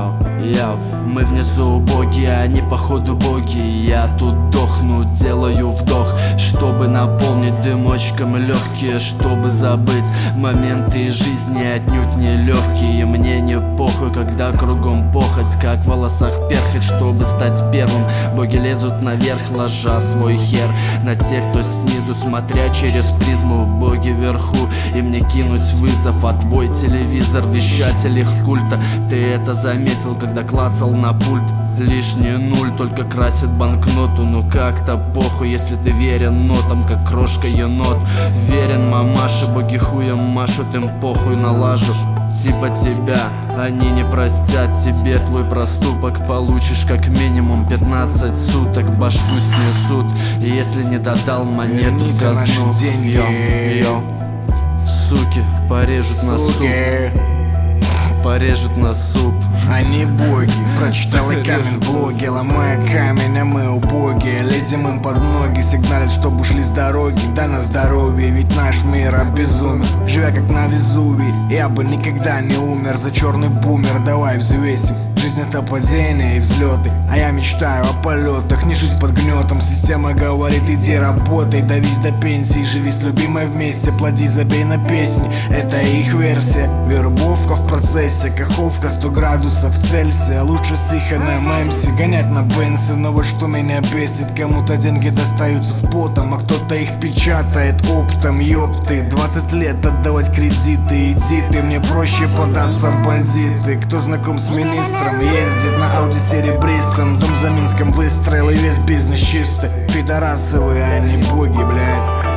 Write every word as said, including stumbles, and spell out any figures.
Йоу, йоу, мы внизу боги, они походу боги. Я тут дохну, делаю вдох, чтобы наполнить дымочком легкие, чтобы забыть моменты из жизни отнюдь не легкие. Мне не похуй, когда кругом похоть, как в волосах перхоть, чтобы стать первым. Боги лезут наверх, ложа свой хер на тех, кто снизу, смотря через призму. Боги вверху, и мне кинуть вызов, а твой телевизор вещатель их культа. Ты это заметил, когда клацал на пульт? Лишний нуль только красит банкноту. Ну как-то похуй, если ты верен нотам, как крошка енот. Верен мамаше, боги хуем машут, им похуй налажу. Типа тебя, они не простят тебе твой проступок. Получишь как минимум пятнадцать суток, башку снесут, если не додал монету в казну. Йо, суки, порежут на суп, порежут на суп. Они боги, прочитал и камень в блоге. Ломая камень, а мы убогие. Лезем им под ноги, сигналят, чтоб ушли с дороги. Да на здоровье, ведь наш мир обезумен. Живя как на Везувии, я бы никогда не умер за черный бумер. Давай взвесим, жизнь это падение и взлеты, а я мечтаю о полетах, не жить под гнетом. Система говорит, иди работай, давись до пенсии, живи с любимой вместе, плоди, забей на песни. Это их версия, вербовка в процессе, каховка сто градусов Цельсия. Лучше с их эн эм эм си гонять на бенсы. Но вот что меня бесит, кому-то деньги достаются с потом, а кто-то их печатает оптом. Ёпты, двадцать лет отдавать кредиты, иди ты, мне проще податься в бандиты. Кто знаком с министром, ездит на ауди серебристом, дом за Минском выстроил и весь бизнес чистый. Пидорасовые, они боги, блядь.